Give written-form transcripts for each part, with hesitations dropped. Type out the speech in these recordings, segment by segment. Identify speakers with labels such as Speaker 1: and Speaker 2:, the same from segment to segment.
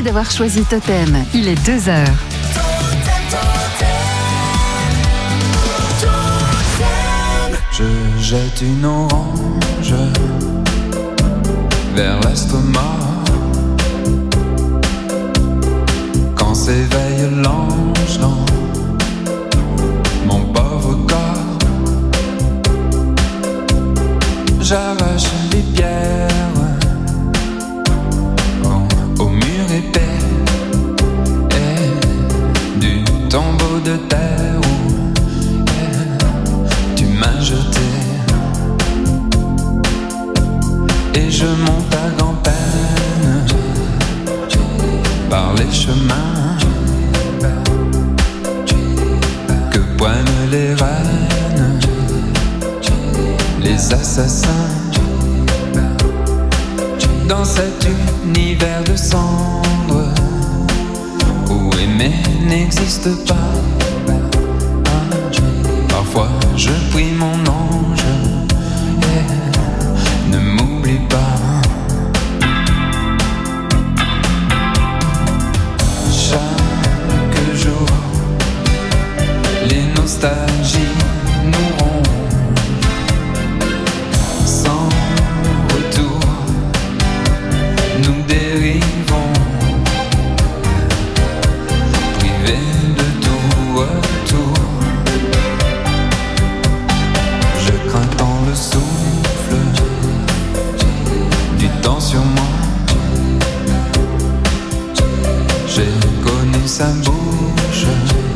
Speaker 1: d'avoir choisi Totem. Il est 2h.
Speaker 2: Je jette une orange vers l'estomac quand s'éveille l'ange dans mon pauvre corps. J'arrache les pierres au mur épais et du tombeau de terre où tu m'as jeté. Et je monte à grand-peine par les chemins que poignent les reines, les assassins. Dans cet univers de cendres où aimer n'existe pas, parfois je prie mon ange, ne m'oublie pas. Chaque jour, les nostalgies nous rongent sans retour. Nous dérivons, privés de tout retour. Je crains tant le souffle du temps sur moi. J'ai connu sa bouche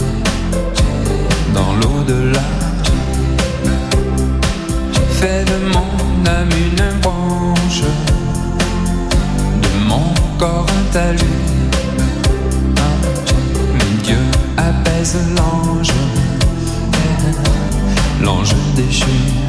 Speaker 2: dans l'au-delà. Fait de mon âme une branche, de mon corps un talus. Mais Dieu apaise l'ange, l'ange déchu.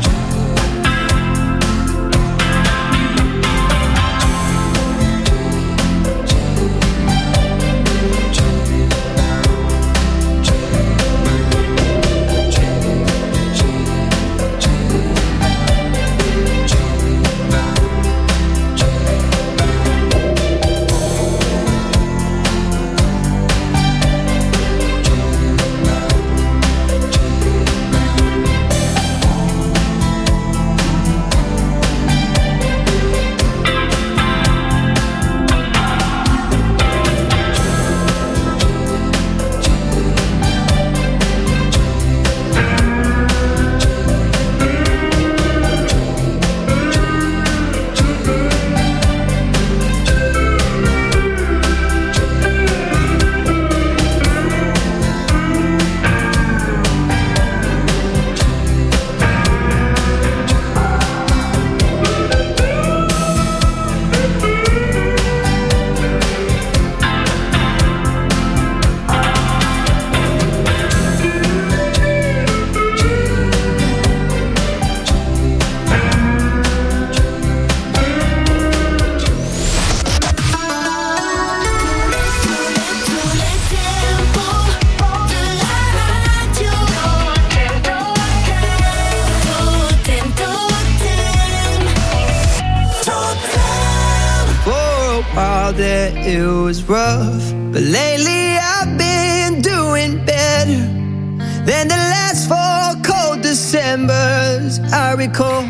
Speaker 3: It was rough, but lately I've been doing better than the last 4 cold Decembers I recall.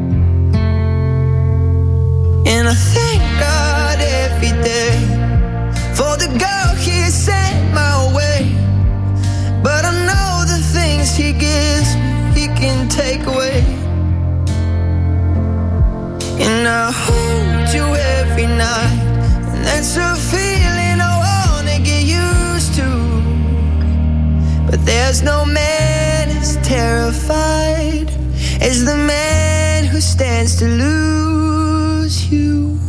Speaker 3: And I thank God every day for the girl He sent my way. But I know the things He gives me, He can take away. And I hold you every night, and that's a feeling I wanna get used to. But there's no man as terrified as the man who stands to lose you.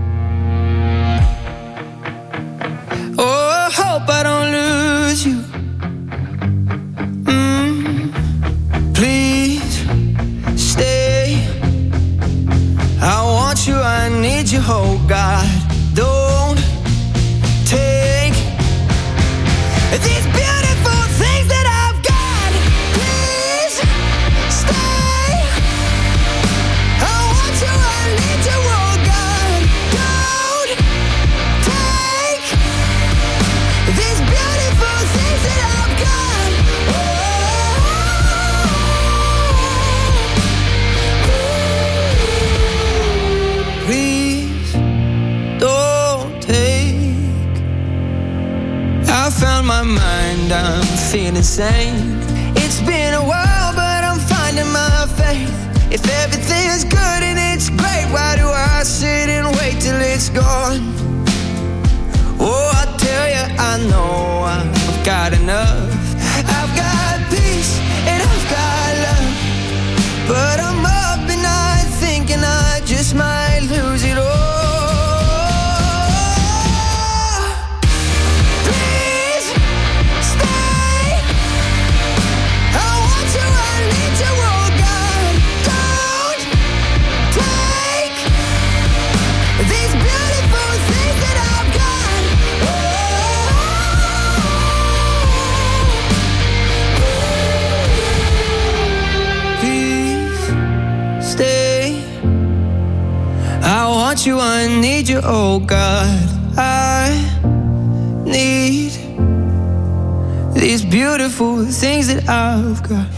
Speaker 3: Oh, I hope I don't lose you. Please stay. I want you, I need you, oh God. Don't take these beautiful things that I've got. Please stay. I want you, feel insane. It's been a while, but I'm finding my faith. If everything is good and it's great, why do I sit and wait till it's gone? Oh, I tell you, I know I've got enough. I've got peace and I've got love, but I'm up at night thinking I just might lose it all. Please stay. I want you, I need you, oh God. Don't take these beautiful things that I've got. Please stay. I want you, I need you, oh God. I need these beautiful things that I've got.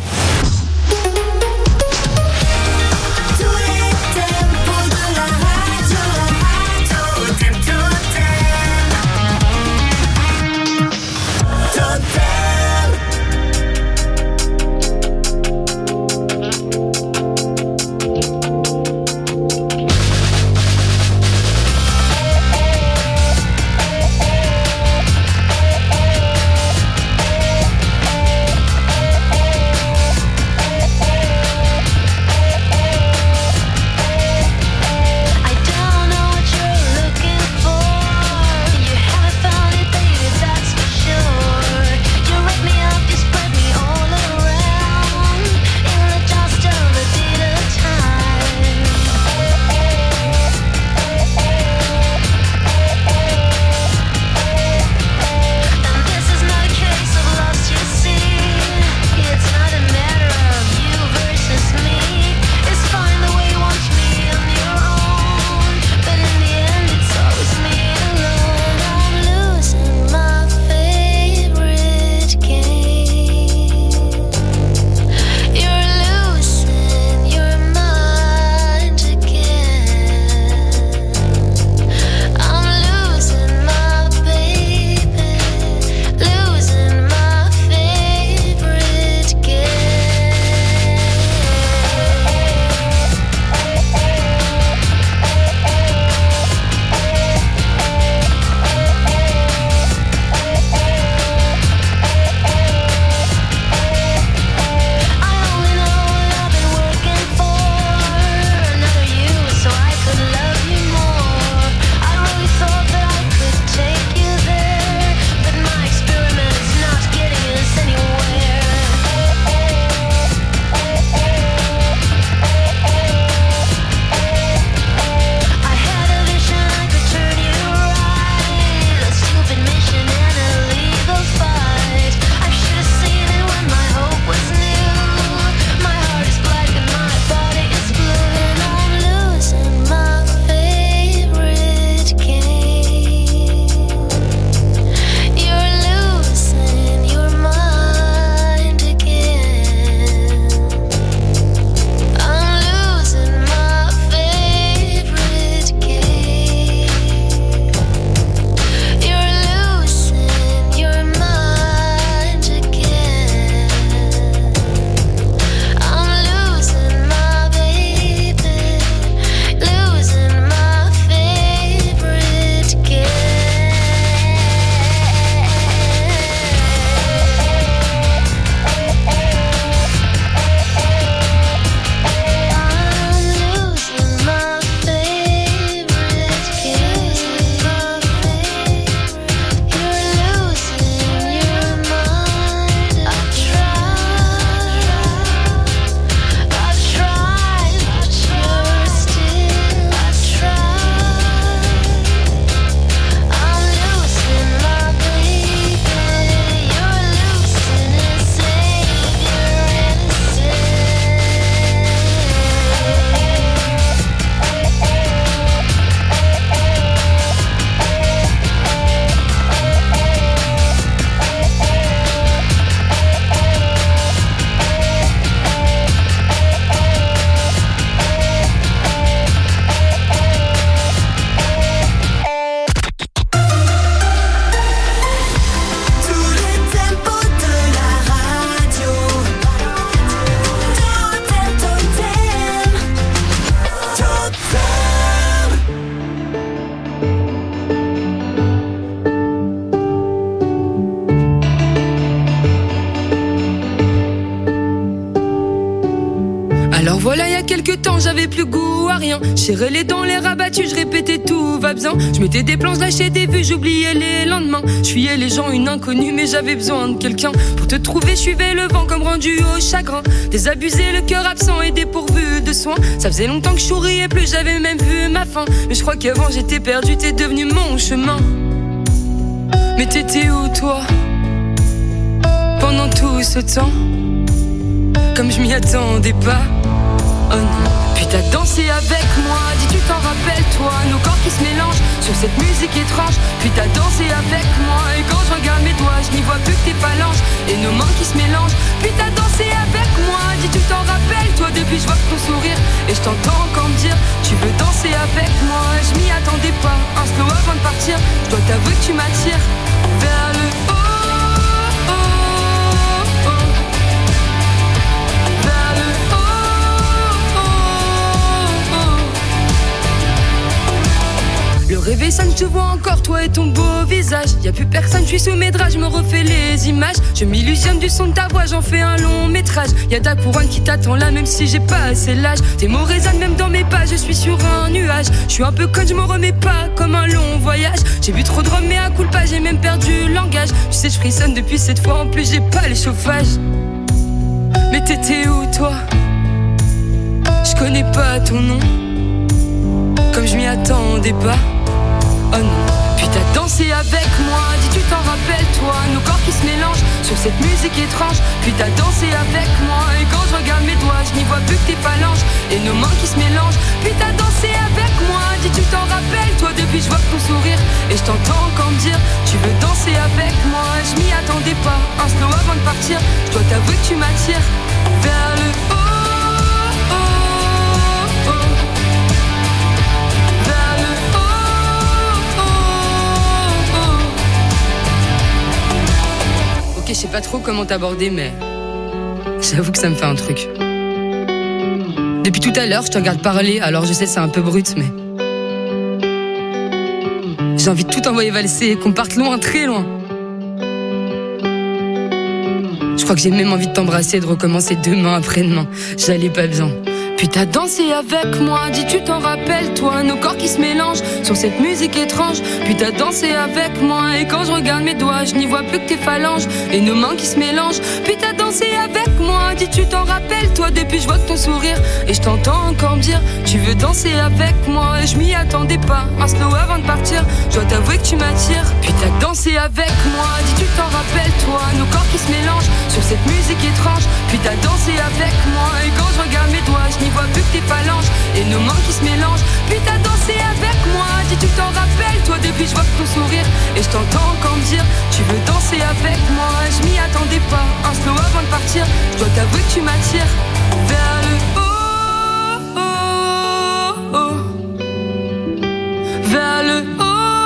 Speaker 4: Alors voilà, il y a quelques temps, j'avais plus goût à rien. Serrais les dents, les rabattus, je répétais tout va bien. Je mettais des plans, je lâchais des vues, j'oubliais les lendemains. Je fuyais les gens, une inconnue, mais j'avais besoin de quelqu'un. Pour te trouver, je suivais le vent comme rendu au chagrin. Désabusé, le cœur absent et dépourvu de soins. Ça faisait longtemps que je souriais plus, j'avais même vu ma fin. Mais je crois qu'avant j'étais perdu, t'es devenu mon chemin. Mais t'étais où toi pendant tout ce temps? Comme je m'y attendais pas. Oh non. Puis t'as dansé avec moi, dis tu t'en rappelles toi. Nos corps qui se mélangent sur cette musique étrange. Puis t'as dansé avec moi. Et quand je regarde mes doigts, je n'y vois plus que tes phalanges et nos mains qui se mélangent. Puis t'as dansé avec moi, dis tu t'en rappelles toi. Depuis je vois ton sourire et je t'entends encore me dire tu veux danser avec moi. Je m'y attendais pas, un slow avant de partir. Je dois t'avouer que tu m'attires vers le haut. Le réveil sonne, je te vois encore, toi et ton beau visage. Y'a plus personne, je suis sous mes draps, je me refais les images. Je m'illusionne du son de ta voix, j'en fais un long métrage. Y'a ta couronne qui t'attend là, même si j'ai pas assez l'âge. Tes mots résonnent même dans mes pas, je suis sur un nuage. Je suis un peu conne, je m'en remets pas, comme un long voyage. J'ai bu trop de rhum, mais à coup pas, j'ai même perdu le langage. Tu sais, je frissonne depuis cette fois, en plus j'ai pas le chauffage. Mais t'étais où toi? Je connais pas ton nom, comme je m'y attendais pas. Oh non. Puis t'as dansé avec moi, dis tu t'en rappelles toi. Nos corps qui se mélangent sur cette musique étrange. Puis t'as dansé avec moi. Et quand je regarde mes doigts, je n'y vois plus que tes phalanges et nos mains qui se mélangent. Puis t'as dansé avec moi, dis tu t'en rappelles toi. Depuis je vois ton sourire et je t'entends encore me dire tu veux danser avec moi. Je m'y attendais pas, un slow avant de partir. Je dois t'avouer que tu m'attires vers le haut. Je sais pas trop comment t'aborder, mais j'avoue que ça me fait un truc. Depuis tout à l'heure, je te regarde parler, alors je sais c'est un peu brut, mais j'ai envie de tout envoyer valser, qu'on parte loin, très loin. Je crois que j'ai même envie de t'embrasser, de recommencer demain, après-demain. J'allais pas bien. Puis t'as dansé avec moi, dis tu t'en rappelles toi. Nos corps qui se mélangent sur cette musique étrange. Puis t'as dansé avec moi. Et quand je regarde mes doigts, je n'y vois plus que tes phalanges et nos mains qui se mélangent. Puis t'as dansé avec moi, dis tu t'en rappelles toi. Depuis je vois ton sourire et je t'entends encore me dire tu veux danser avec moi. Et je m'y attendais pas, un slow avant de partir. Je dois t'avouer que tu m'attires. Puis t'as dansé avec moi, dis tu t'en rappelles toi. Nos corps qui se mélangent sur cette musique étrange. Puis t'as dansé avec moi. Et quand je regarde mes doigts, je n'y vois plus que tes phalanges et nos mains qui se mélangent. Puis t'as dansé avec moi, dis tu t'en rappelles toi. Depuis je vois ton sourire et je t'entends encore me dire tu veux danser avec moi. Je m'y attendais pas, un slow avant de partir. Je dois t'avouer que tu m'attires vers le haut, vers le haut.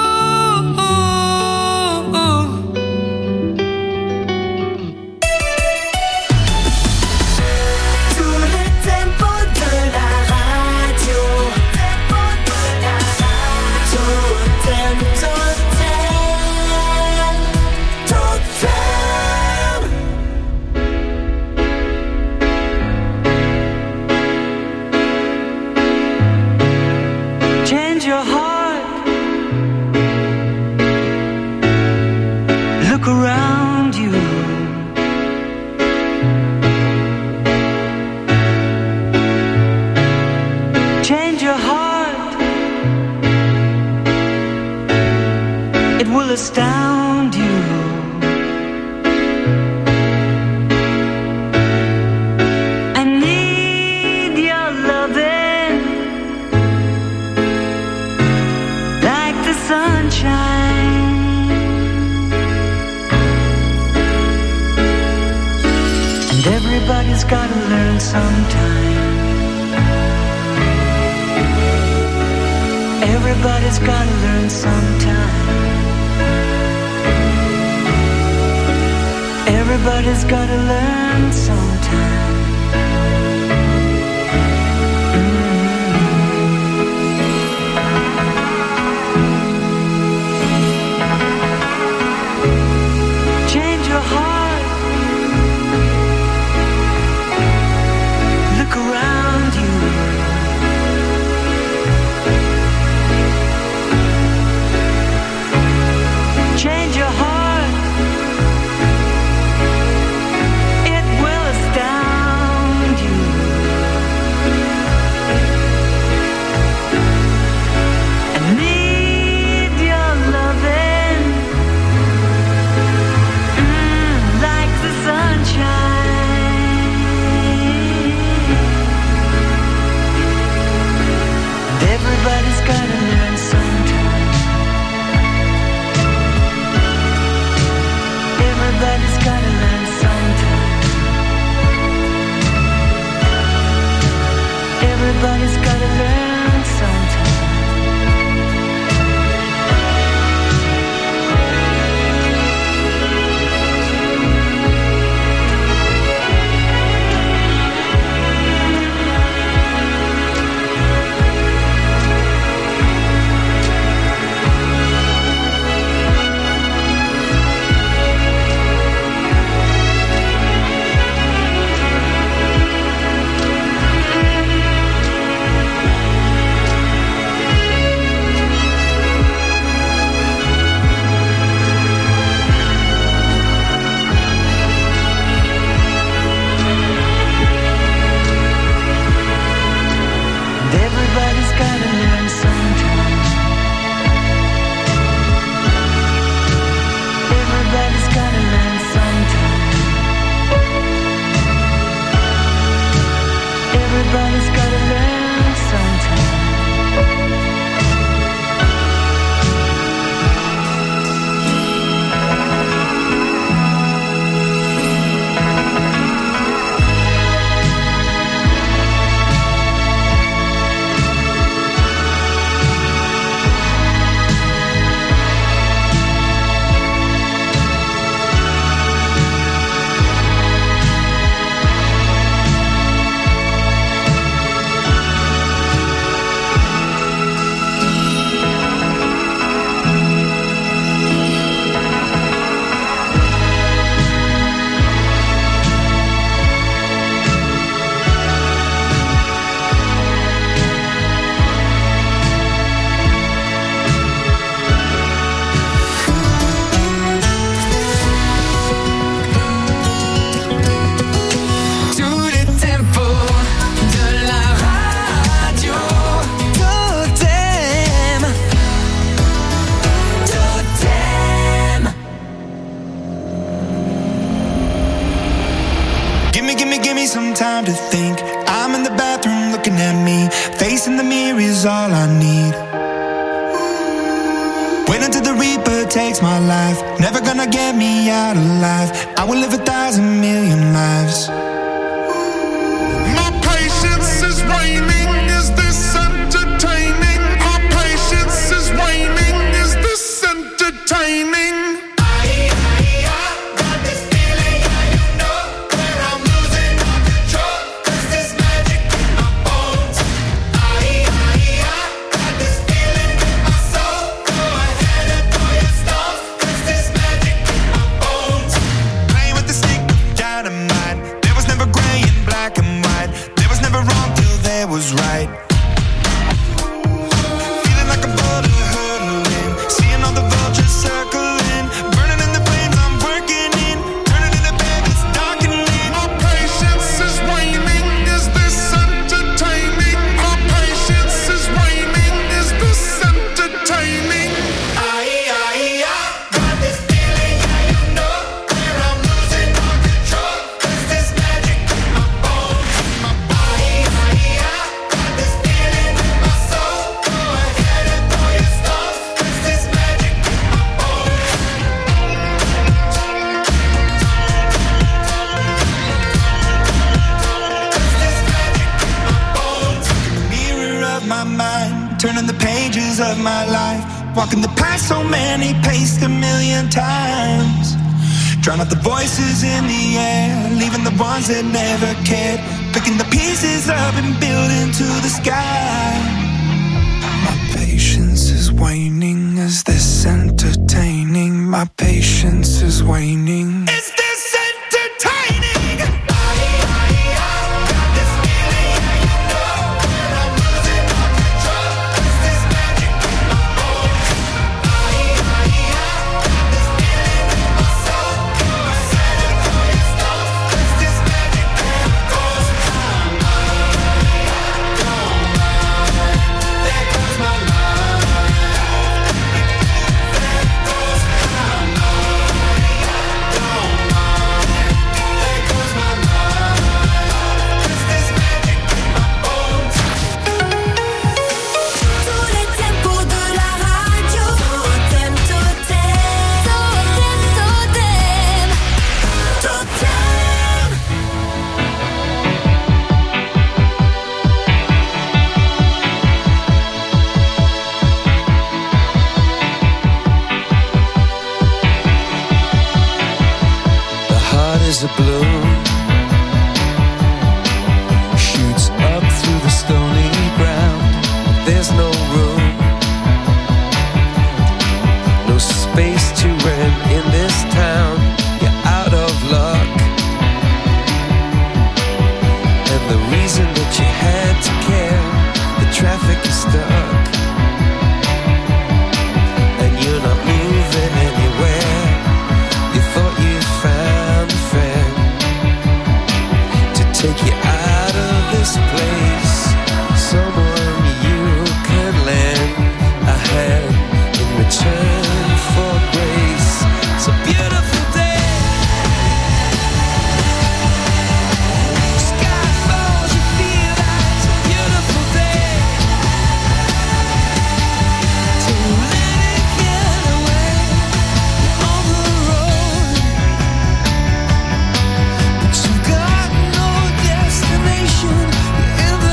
Speaker 5: Around you, change your heart, it will astound you. I need your loving like the sunshine. Everybody's gotta learn sometime. Everybody's gotta learn sometime. Everybody's gotta learn sometime. Change your heart. Look around.
Speaker 3: looking at me. Facing the mirror is all I need. Wait until the Reaper takes my life. Never gonna get me out alive. I will live 1,000,000,000 lives.
Speaker 6: My patience is waning. Is this entertaining? My patience is waning. Is this entertaining?
Speaker 3: Was right. Feeling like a boulder hurtling, seeing all the vultures circling, burning in the flames I'm working in, turning into bed, it's darkening.
Speaker 6: My patience is waning. Is this entertaining? My patience is waning. Is this entertaining?
Speaker 3: I got this feeling, yeah, you know, where I'm losing all control. There's this magic in my bones, in my body. Turning the pages of my life, walking the path so many paced 1,000,000 times. Drown out the voices in the air, leaving the ones that never cared. Picking the pieces up and building to the sky. My patience is waning. Is this entertaining? My patience is waning. Is this entertaining?
Speaker 2: A bloom shoots up through the stony ground. There's no room, no space to rent in this town. You're out of luck, and the reason that you had to care, the traffic is stuck, and you're not moving anywhere. You thought you found a friend to take you out of this place, someone you can lend a hand in return for grace. It's a beautiful day. Sky falls, you feel like it's a beautiful day. So let it get away on the road. But you've got no destination. You're in the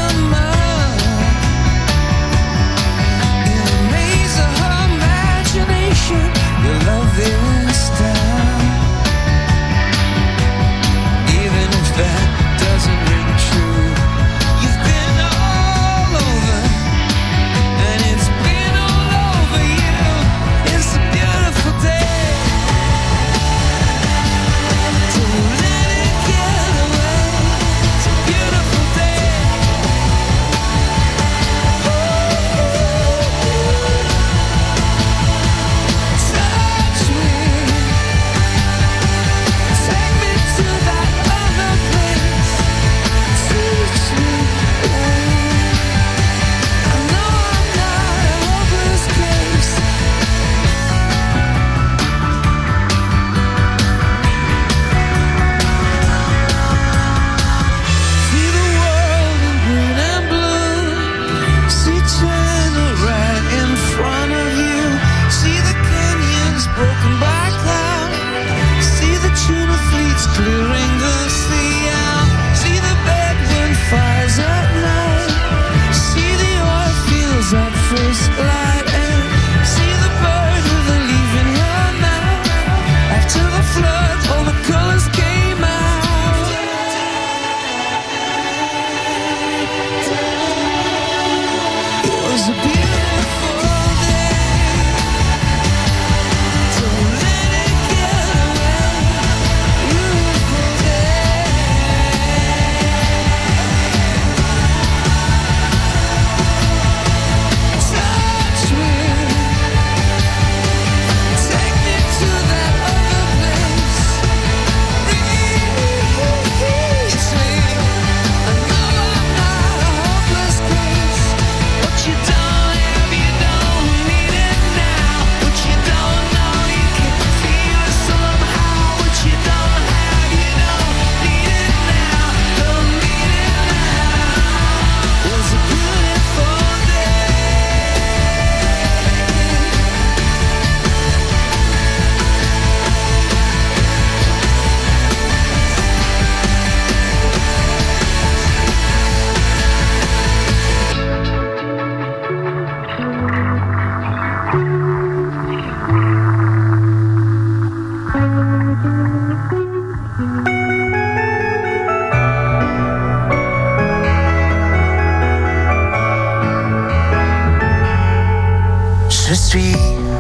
Speaker 7: Je suis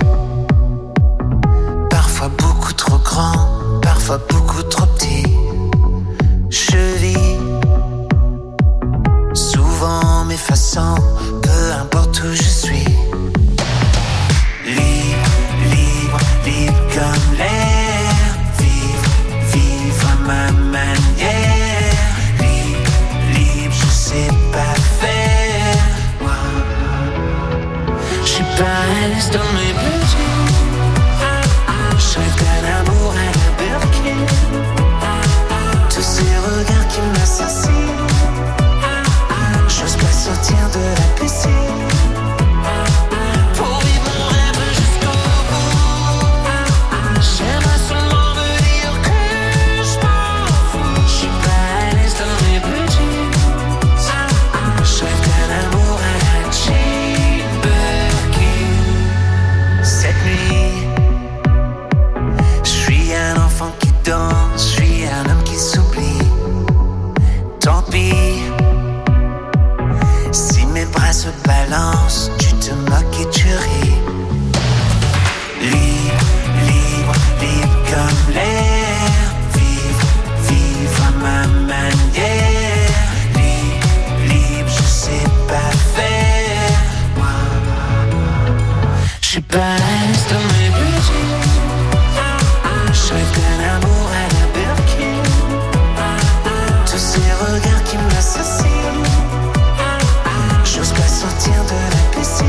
Speaker 7: parfois beaucoup trop grand, parfois beaucoup trop petit. Je vis souvent m'effaçant, peu importe où je suis. Libre, libre, libre comme l'air. Vivre, vivre à ma manière. Libre, libre, je sais pas faire. Je suis pas à l'aise dans mes petits. Je rêve d'un amour à la Birkin. Tous ces regards qui m'assassinent. J'ose pas sortir de la piscine. Pour vivre mon rêve jusqu'au bout. J'aimerais seulement me dire que je m'en fous. Je suis pas à l'aise dans mes petits. Je rêve d'un amour à la Jane Birkin. Cette nuit, je suis un enfant qui danse. Je suis un homme qui s'oublie. Tant pis. Si mes bras se balancent, tu te moques et tu ris. Libre, libre, libre comme l'air. Vivre, vivre à ma manière. Libre, libre, je sais pas faire. Je suis pas à l'aise dans mes petits. Je rêve d'un amour à la Birkin. Tous ces regards qui m'assassinent. J'ose pas sortir de la piscine.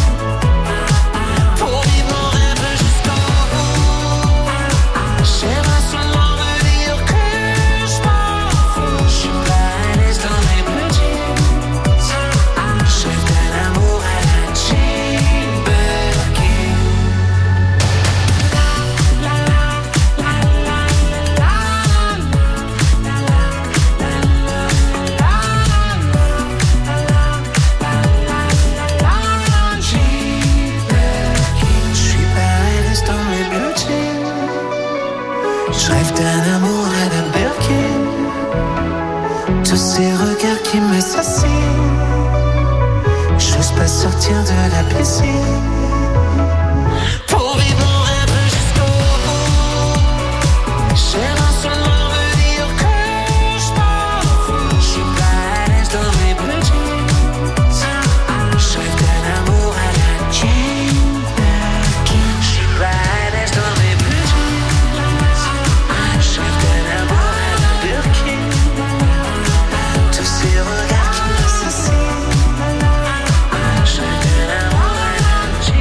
Speaker 7: Pour vivre mon rêve jusqu'au bout. J'aimerais seulement me dire que je m'en fous. Je suis pas à l'aise dans mes petits. Je rêve d'un amour à la Jane Birkin. Je suis pas à l'aise dans mes petits. Je rêve d'un amour à la Birkin. Tous ces regards qui m'assassinent. J'ose pas sortir de la piscine. Pour vivre mon rêve jusqu'au bout. J'aimerais seulement me dire que je m'en fous. Je suis pas à l'aise dans mes petits. Je rêve d'un amour à la Jane Birkin. Je suis pas à l'aise dans mes petits. Je rêve d'un amour à la Birkin. Tous ces regards qui m'assassinent. Je rêve d'un amour à la Jane Birkin.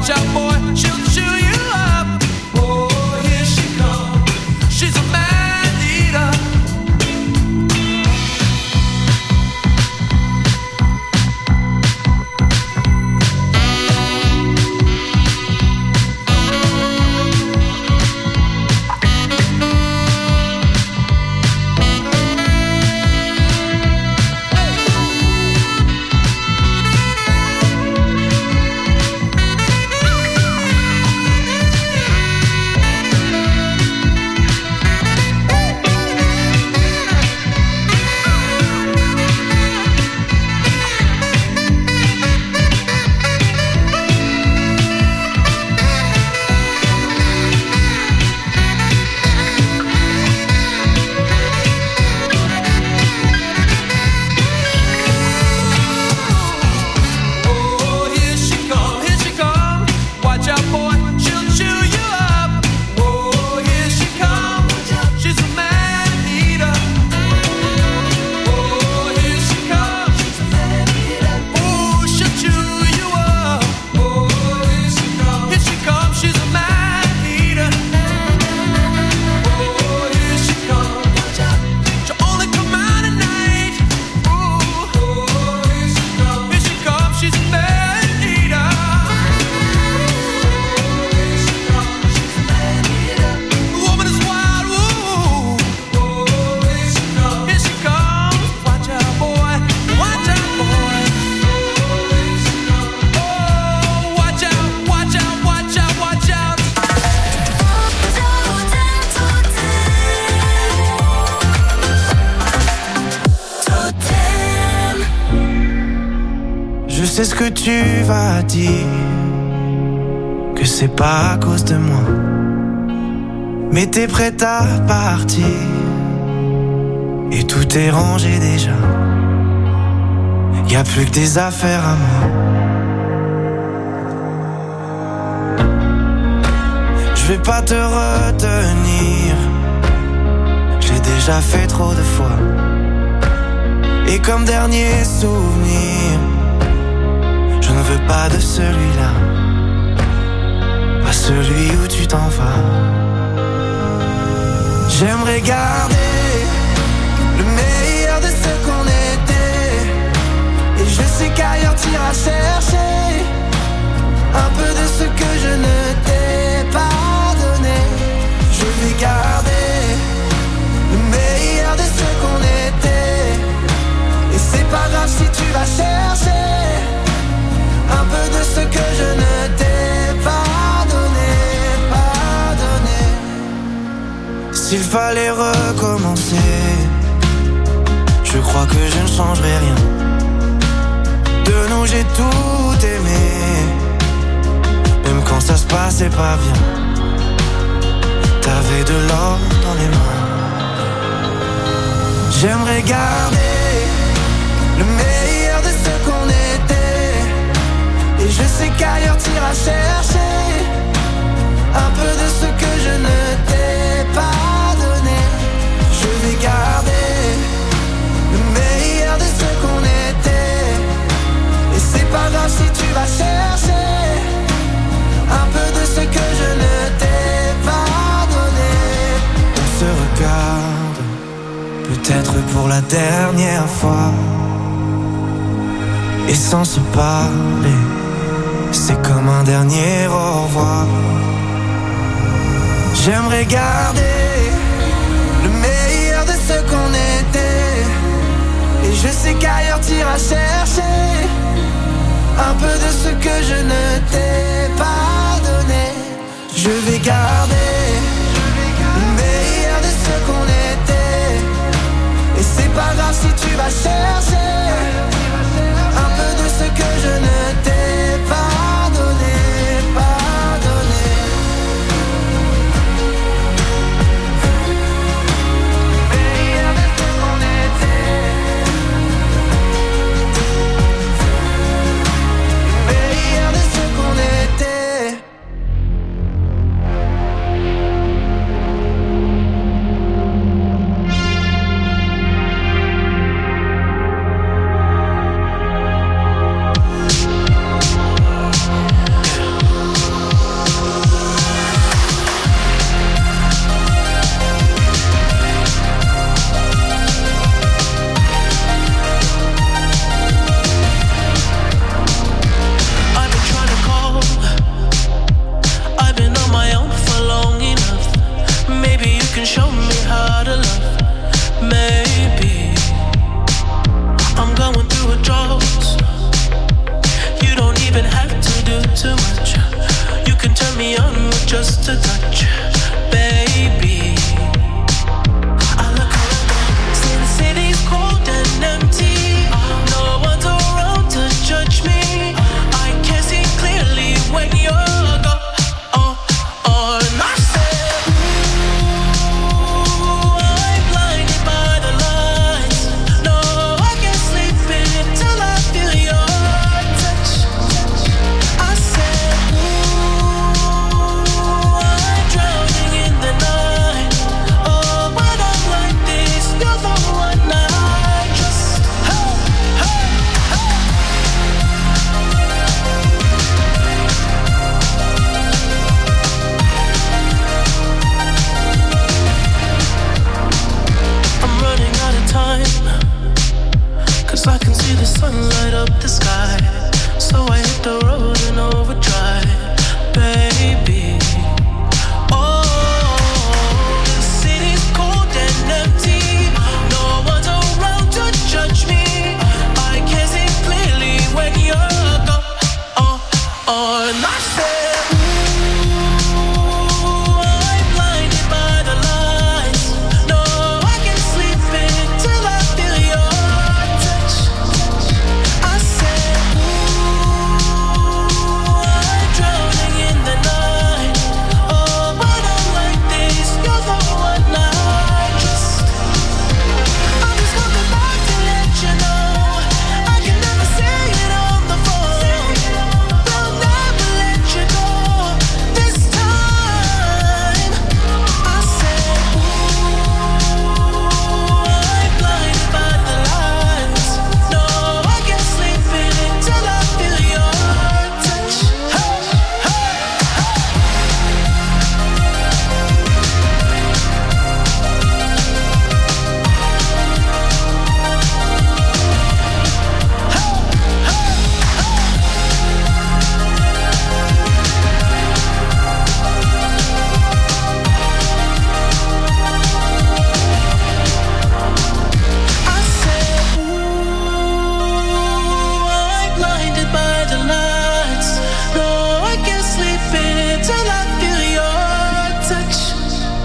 Speaker 2: Watch out, boy, she'll chew you up. Oh, here she comes. She's a man eater.
Speaker 3: Je sais ce que tu vas dire, que c'est pas à cause de moi, mais t'es prête à partir, et tout est rangé déjà. Y'a plus que des affaires à moi. Je vais pas te retenir, j'ai déjà fait trop de fois. Et comme dernier souvenir, je ne veux pas de celui-là, pas celui où tu t'en vas. J'aimerais garder le meilleur de ce qu'on était, et je sais qu'ailleurs t'iras chercher un peu de ce que je ne t'ai pas donné. Je vais garder le meilleur de ce qu'on était, et c'est pas grave si tu vas chercher un peu de ce que je ne t'ai pas donné, pas donné. S'il fallait recommencer, je crois que je ne changerai rien. De nous j'ai tout aimé, même quand ça se passait pas bien. T'avais de l'or dans les mains. J'aimerais garder le meilleur de ce qu'on était, et je sais qu'ailleurs t'iras chercher un peu de ce que je ne t'ai pas donné. Je vais garder le meilleur de ce qu'on était, et c'est pas grave si tu vas chercher un peu de ce que je ne t'ai pas donné. On se regarde, peut-être pour la dernière fois, et sans se parler, c'est comme un dernier au revoir. J'aimerais garder le meilleur de ce qu'on était, et je sais qu'ailleurs t'iras chercher un peu de ce que je ne t'ai pas donné. Je vais garder le meilleur de ce qu'on était, et c'est pas grave si tu vas chercher un peu de ce que je ne t'ai pas donné, pas donné. Meilleur de ce qu'on était, meilleur de ce qu'on était.
Speaker 7: me on with just a touch, baby. I look around, see the city's cold and empty. No one's around to judge me. I can see clearly when you're gone. And I said, ooh, I'm blinded by the lights. No, I can't sleep until I feel your touch. I said, ooh, I'm drowning in the night. Oh, when I'm like this, you're the one I trust. Hey, hey, hey. I'm running out of time, 'cause I can see the sun light up the sky. So I hit the road in overdrive, baby. Oh, the city's cold and empty. No one's around to judge me. I can see clearly when you're gone. And I said, ooh, I'm blinded by the lights. No, I can't sleep until I feel your touch. I said, ooh, I'm drowning in the night. Oh, when I'm like this, you're the one I trust. I'm just coming back to let you know I can never say it on the phone. They'll never let you go this time. I said, ooh, I'm blinded by the lights. No, I can't sleep until I feel your touch. Hey, hey, hey. I said, ooh, I'm blinded by the lights. No, I can't sleep until I feel your touch.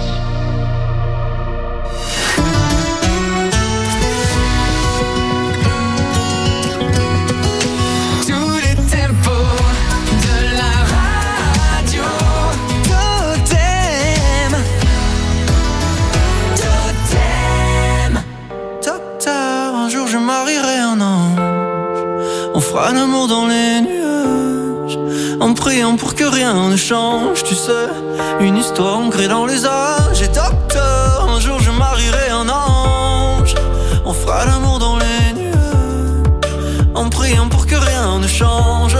Speaker 3: Tout le tempo de la radio. Totem. Totem.
Speaker 7: Docteur, un jour je marierai un ange. On fera l'amour dans les nuages, en priant pour que rien ne change. Tu sais, une histoire ancrée dans les âges. Et docteur, un jour je marierai un ange. On fera l'amour dans les nuages, en priant pour que rien ne change.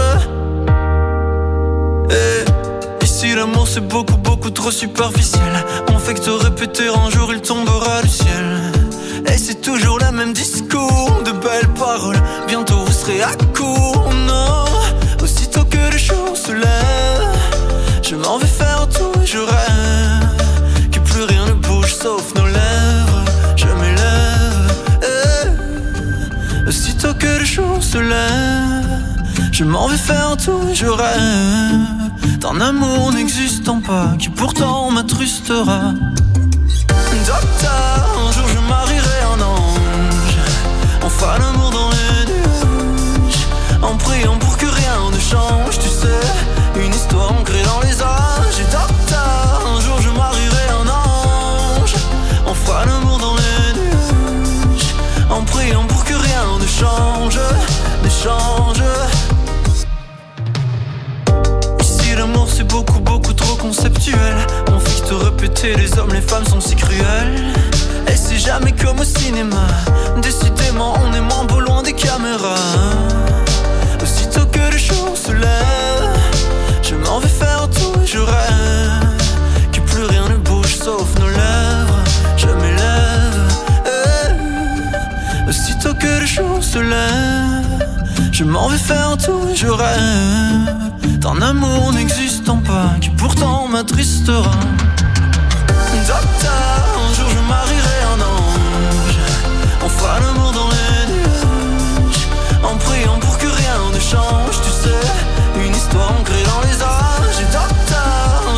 Speaker 7: Et ici l'amour c'est beaucoup, beaucoup trop superficiel. On fait que te répéter, un jour il tombera du ciel. Et c'est toujours le même discours, de belles paroles. Bientôt vous serez à court, non. Aussitôt que le jour se lève, je m'en vais faire tout et je rêve que plus rien ne bouge sauf nos lèvres. Je m'élève, aussitôt que le jour se lève, je m'en vais faire tout et je rêve d'un amour n'existant pas, qui pourtant m'attrustera. Docteur, un jour je marierai un ange. On fera l'amour dans les nuages, en priant pour que rien ne change. Tu sais, une histoire ancrée dans les âges. Et docteur, un jour je marierai un ange. On fera l'amour dans les nuages, en priant pour que rien ne change, ne change. Ici l'amour c'est beaucoup, beaucoup trop conceptuel. On fait que te répéter, les hommes, les femmes sont si cruels. Et c'est jamais comme au cinéma. Décidément on est moins beau loin des caméras. Aussitôt que le jour se lève, je m'en vais faire tout et je rêve que plus rien ne bouge sauf nos lèvres. Je m'élève, aussitôt que le jour se lève, je m'en vais faire tout et je rêve d'un amour n'existant pas, qui pourtant m'attristera. Docteur, un jour je marierai un ange. On fera l'amour dans les nuages, en priant pour que rien ne change. Tu sais, une histoire ancrée dans les âges. Et docteur,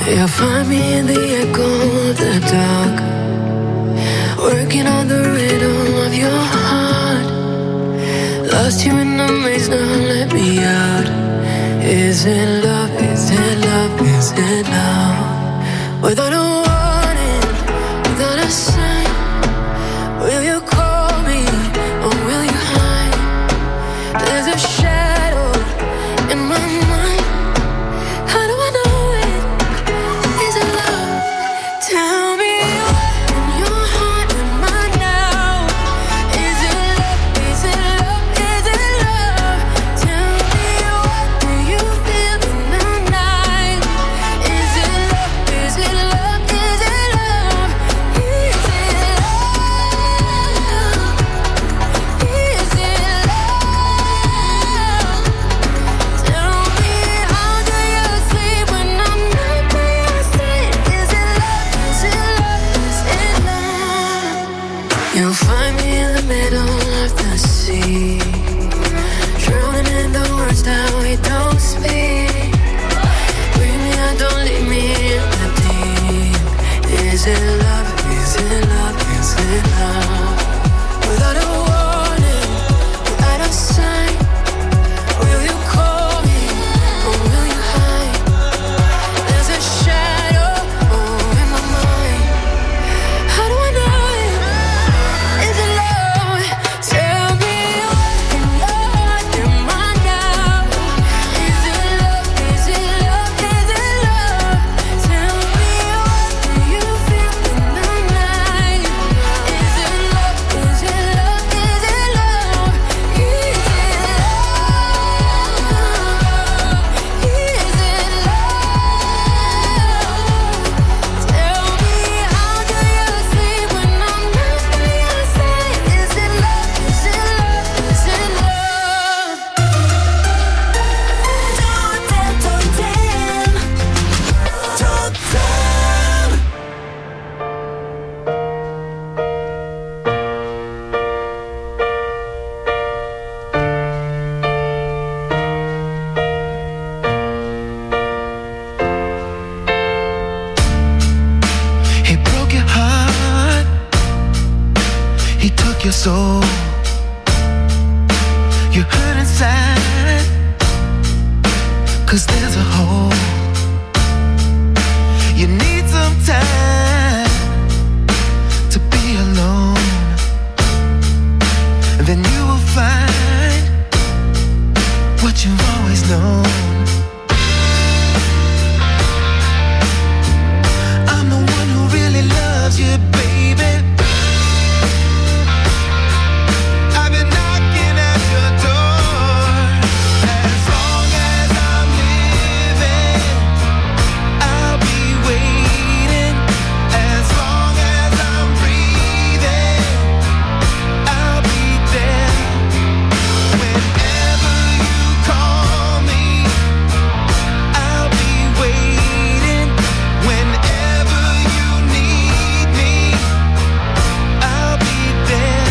Speaker 3: You'll find me in the echo of the dark, working on the rhythm of your heart. Lost you in the maze, now let me out. Is it love, is it love, is it love? Without a warning, without a sign, will you call me or will you hide? There's a shadow in my mind. How do I know it? Is it love? Tell me what in your heart am I now? Is it love? Is it love? Is it love? Tell me what do you feel in the night? Is it love? Is it love? Is it love? Is it love? Is it love? Tell me how do you sleep when I'm not by your side? Is it love? Is it love? Is it love? You'll find me in the middle of the sea, drowning in the words that we don't speak. Bring me out, don't leave me in the deep. Is it love? Is it love? Is it love? Without a warning, without a sign, will you call me or will you hide? There's a shadow in my mind. How do I know it? Is it love? Tell me what in your heart am I now? Is it love? Is it love? Is it love? Tell me what do you feel in the night? Is it love? Is it love? Is it love? Is it love? Is it love? Tell me how do you sleep when I'm not by your side? Is it love? Is it love? Is it love?
Speaker 2: He broke your heart, he took your soul. You hurt inside, 'cause there's a hole. You need some time to be alone, and then you will find what you've always known. I'm the one who really loves you, baby. I've been knocking at your door. As long as I'm living, I'll be waiting. As long as I'm breathing, I'll be there. Whenever you call me, I'll be waiting. Whenever you need me, I'll be there.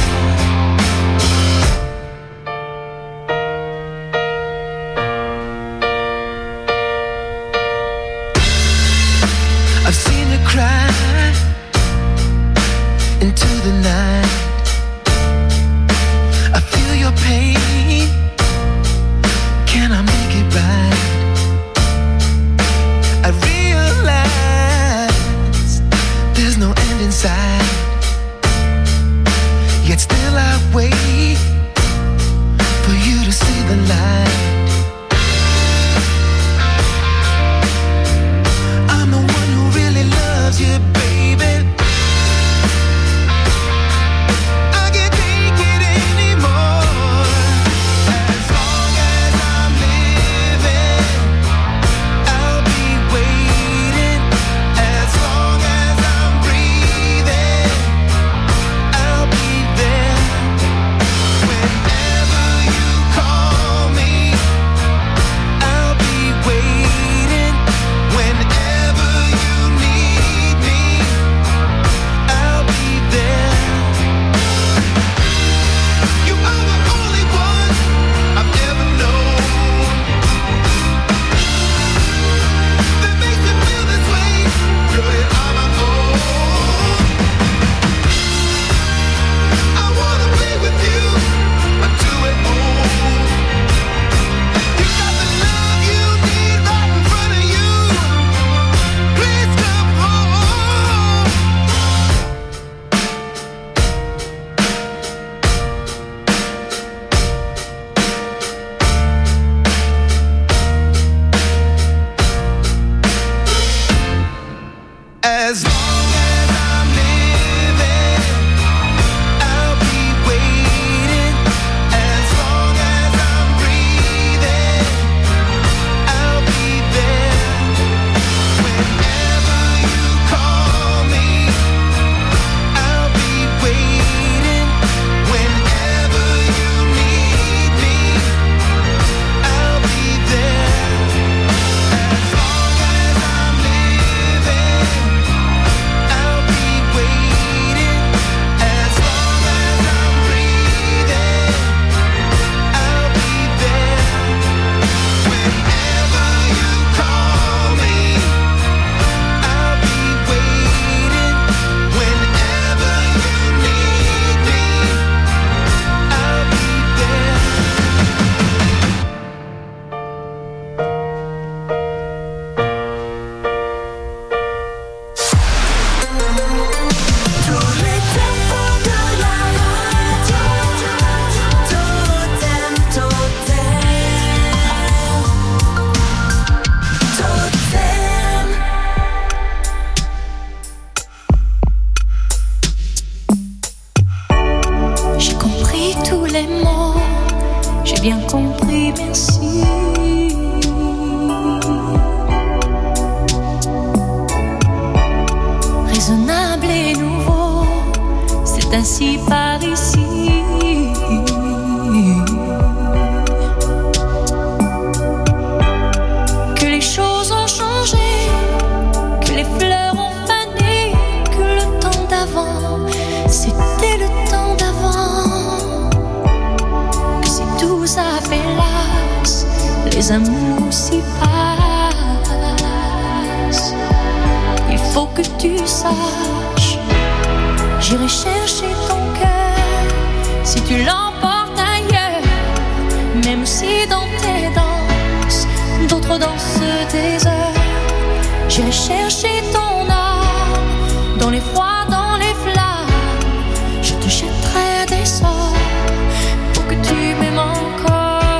Speaker 2: I've seen you cry into the night. I feel your pain. Can I make it right? I realize there's no end in sight. Yet still I wait for you to see the light. I'm the one who really loves you, baby.
Speaker 3: As long as I'm living, I'll be waiting. As long as I'm breathing, I'll be there. Whenever you call me, I'll be waiting. Whenever you need me, I'll be there. As long as I'm living, I'll be waiting. As long as I'm breathing, I'll be there. Whenever you call me, I'll be waiting. Whenever you need me, I'll be there.
Speaker 7: Tous les tempos de la radio, Totem, Totem. J'ai compris tous les mots, j'ai bien compris, merci. Raisonnable et nouveau, c'est ainsi par ici. Que les choses ont changé, que les fleurs ont fané, que le temps d'avant, c'était le temps d'avant. Que si tout s'appelasse, les amours s'y passent. Il faut que tu saches, j'irai chercher ton cœur si tu l'emportes ailleurs. Même si dans tes danses, d'autres dansent des heures. J'irai chercher ton âme dans les froids, dans les flammes. Je te jetterai des sorts pour que tu m'aimes encore.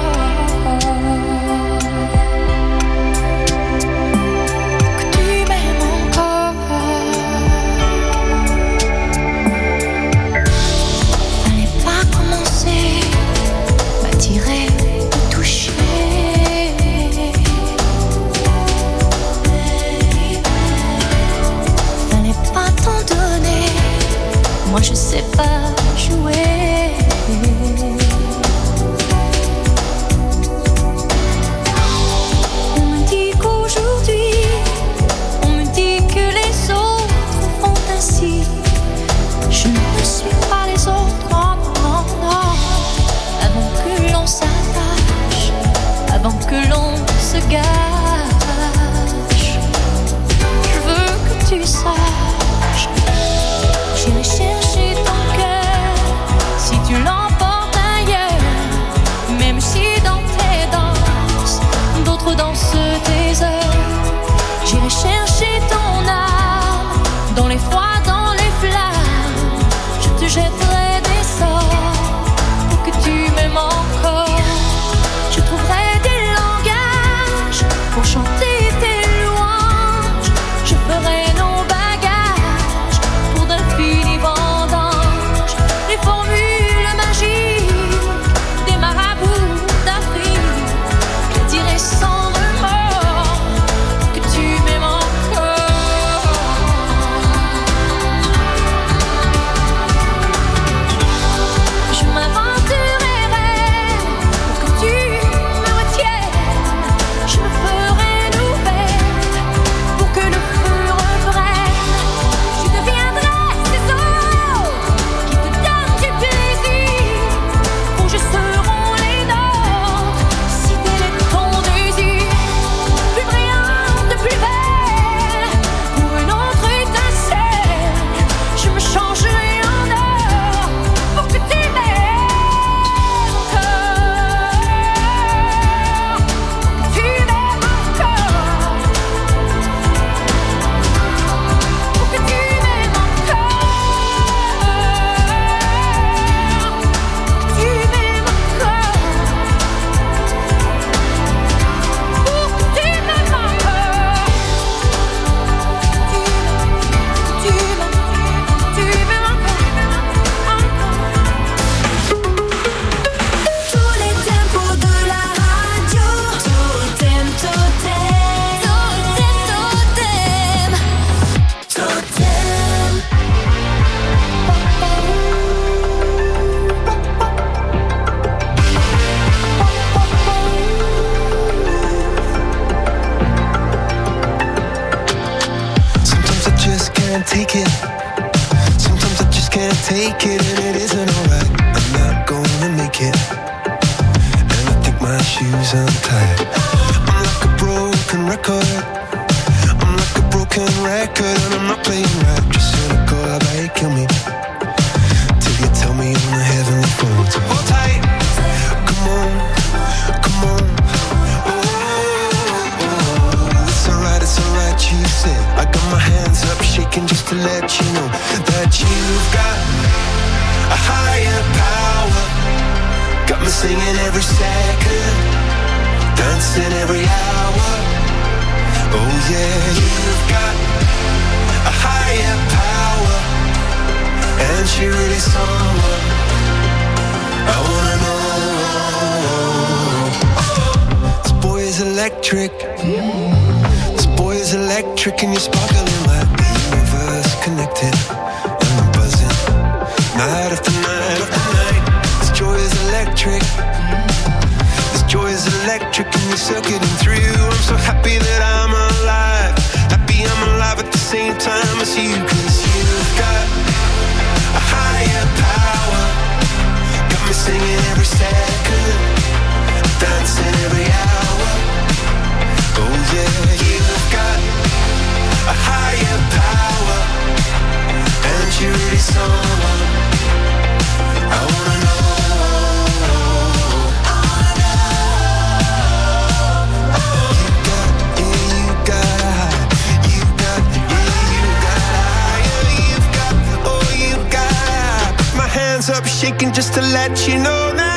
Speaker 7: Que tu m'aimes encore. Fallait pas commencer, m'attirer, me toucher.
Speaker 2: can't take it. Sometimes I just can't take it, and it isn't alright. I'm not gonna make it, and I think my shoes untied. I'm like a broken record. I'm like a broken record, and I'm not playing right. Just cynical, how about you kill me till you tell me on the heavenly phone. So hold tight, come on, come on. It's alright, you said. I got my hands up shaking just to let you know that you've got a higher power. Got me singing every second, dancing every hour. Oh yeah, you've got a higher power, and she really someone I wanna know. This boy is electric. Is electric and you're sparkling like the universe connected. And I'm buzzing night after night after night. This joy is electric. This joy is electric and you're circuiting through. I'm so happy that I'm alive. Happy I'm alive at the same time as you. Cause you've got a higher power. Got me singing every second, dancing every hour. Oh yeah, you've got a higher power, and you're really someone I wanna know. You got high. You got higher. You got, oh, you got. My hands up shaking just to let you know now.